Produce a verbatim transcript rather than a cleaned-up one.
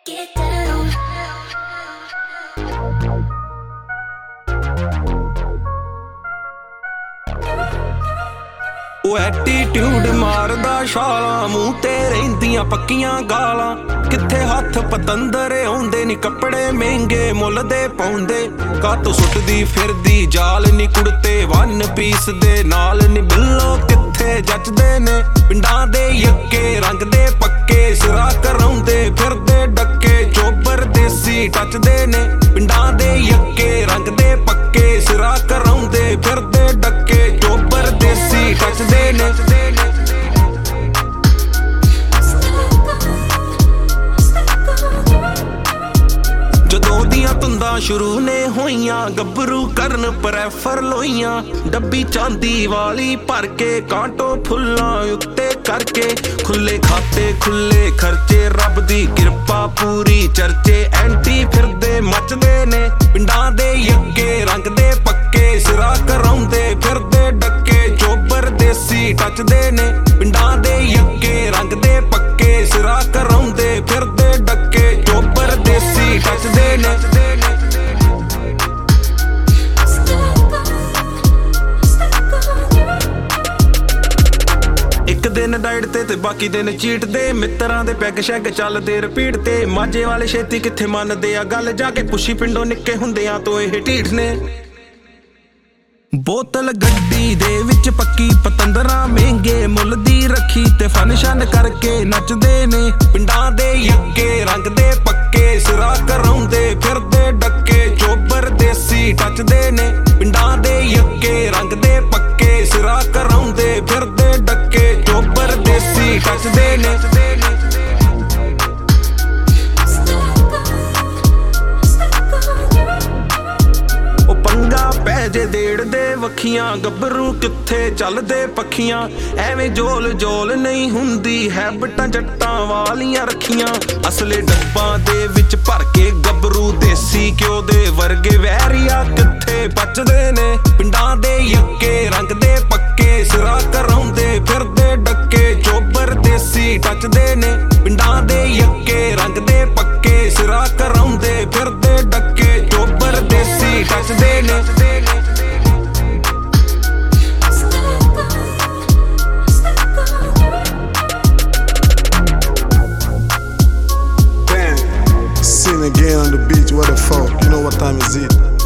get down. ਉਹ attitude ਮਾਰਦਾ ਛਾਲਾਂ, ਮੂੰਹ ਤੇ ਰਹਿੰਦੀਆਂ ਪੱਕੀਆਂ ਗਾਲਾਂ। ਕਿੱਥੇ ਹੱਥ ਪਤੰਦਰ ਆਉਂਦੇ ਨੀ, ਕੱਪੜੇ ਮਹਿੰਗੇ ਮੁੱਲ ਦੇ ਪਾਉਂਦੇ। ਕਾਤੋਂ ਸੁੱਟਦੀ ਫਿਰਦੀ ਜਾਲ ਨੀ, ਕੁੜਤੇ ਵਨ ਪੀਸ ਦੇ ਨਾਲ ਨੀ। ਬਿੱਲੋ ਕਿੱਥੇ ਜੱਚਦੇ ਨੇ, ਪਿੰਡਾਂ ਦੇ ਯੱਕੇ ਰੰਗ ਦੇ ਪੱਕੇ। ਸਿਰਾ ਕਰਾਉਂਦੇ ਫਿਰਦੇ ਡੱਕੇ, ਚੋਬਰ ਦੇਸੀ ਟੱਚਦੇ ਨੇ। ਪਿੰਡਾਂ ਦੇ ਯੱਕੇ ਰੰਗ ਦੇ ਪੱਕੇ, ਸਿਰਾ ਕਰਾਉਂਦੇ ਫਿਰਦੇ ਡੱਕੇ, ਚੋਬਰ ਦੇਸੀ ਟੱਚਦੇ ਨੇ। ਜਦੋਂ ਦੀਆਂ ਧੁੰਦਾਂ ਸ਼ੁਰੂ ਨੇ ਹੋਈਆਂ, ਗੱਭਰੂ ਕਰਨ ਪ੍ਰੈਫਰ ਲੋਈਆਂ। ਡੱਬੀ ਚਾਂਦੀ ਵਾਲੀ ਭਰ ਕੇ, ਕਾਂਟੋ ਫੁੱਲਾਂ ਉੱਤੇ ਕਰਕੇ। ਖੁੱਲੇ ਖਾਤੇ ਖੁੱਲੇ ਖਰਚੇ, ਰੱਬ ਦੀ ਕਿਰਪਾ ਪੂਰੀ ਚਰਚੇ। ਐਂਟੀ ਫਿਰਦੇ ਮੱਚਦੇ ਨੇ, ਪਿੰਡਾਂ ਦੇ ਯੱਕੇ ਰੰਗ ਦੇ ਪੱਕੇ। ਸਿਰਾ ਕਰਾਉਂਦੇ ਫਿਰਦੇ ਡੱਕੇ, ਚੋਬਰ ਦੇਸੀ ਟੱਚਦੇ ਨੇ। ਪਿੰਡਾਂ ਦੇ ਯੱਕੇ ਰੰਗ ਦੇ ਪੱਕੇ, ਸਿਰਾ ਕਰਾਉਂਦੇ ਫਿਰਦੇ ਡੱਕੇ, ਚੋਬਰ ਦੇਸੀ ਟੱਚਦੇ ਨੇ। ਇੱਕ ਦਿਨ ਡਾਈਟ ਤੇ ਤੇ ਬਾਕੀ ਦਿਨ ਚੀਟ ਦੇ। ਮਿੱਤਰਾਂ ਦੇ ਪੈਗ ਸ਼ੈਗ ਚੱਲਦੇ ਰਿਪੀਟ ਤੇ। ਮਾਝੇ ਵਾਲੇ ਛੇਤੀ ਕਿੱਥੇ ਮੰਨਦੇ ਆ ਗੱਲ, ਜਾ ਕੇ ਪੁੱਛੀ ਪਿੰਡੋਂ ਨਿੱਕੇ ਹੁੰਦਿਆਂ ਤੋਂ ਇਹ ਢੀਠ ਨੇ। ਬੋਤਲ ਗੱਡੀ ਦੇ ਵਿੱਚ ਪੱਕੀ, ਪਤੰਦਰਾਂ ਮਹਿੰਗੇ ਮੁੱਲ ਦੀ ਰੱਖੀ। ਤੇ ਫਨਸ਼ਨ ਕਰਕੇ ਨੱਚਦੇ ਨੇ, ਪਿੰਡਾਂ ਦੇ ਯੱਕੇ ਰੰਗ ਦੇ ਪੱਕੇ। ਸਿਰਾ ਕਰਾਉਂਦੇ ਫਿਰਦੇ ਡੱਕੇ, ਚੋਬਰ ਦੇਸੀ ਟੱਚਦੇ ਨੇ। ਪਿੰਡਾਂ ਦੇ ਯੱਕੇ ਰੰਗ ਦੇ ਪੱਕੇ, ਸਿਰਾ ਕਰਾਉਂਦੇ ਫਿਰਦੇ ਡੱਕੇ, ਚੋਬਰ ਦੇਸੀ ਟੱਚਦੇ ਨੇ। ਉਹ ਪੰਗਾ ਪੈ ਜੇ ਦੇੜਦੇ ਵੱਖੀਆਂ, ਗੱਭਰੂ ਕਿੱਥੇ ਚੱਲਦੇ ਪੱਖੀਆਂ। ਐਵੇਂ ਜੋਲ ਜੋਲ ਨਹੀਂ ਹੁੰਦੀ, ਹੈਬਟਾਂ ਜੱਟਾਂ ਵਾਲੀਆਂ ਰੱਖੀਆਂ। ਅਸਲੇ ਡੱਬਾਂ ਦੇ ਵਿੱਚ ਭਰ ਕੇ, ਗੱਭਰੂ ਦੇਸੀ ਘਿਓ ਦੇ ਵਰਗੇ। ਵੈਰੀਆ ਕਿੱਥੇ ਬਚਦੇ ਨੇ, ਪਿੰਡਾਂ ਦੇ ਯੱਕੇ ਰੰਗ ਦੇ ਪੱਕੇ। ਸਿਰਾ ਕਰਾਉਂਦੇ ਫਿਰਦੇ ਡੱਕੇ, ਚੋਬਰ ਦੇਸੀ ਟੱਚਦੇ ਨੇ। ਪਿੰਡਾਂ ਦੇ ਯੱਕੇ ਰੰਗ ਦੇ ਪੱਕੇ, ਸਿਰਾ ਕਰਾਉਂਦੇ ਫਿਰਦੇ ਡੱਕੇ, ਚੋਬਰ ਦੇਸੀ ਟੱਚਦੇ ਨੇ। Sin again on the beach, what the fuck? You know what time is it?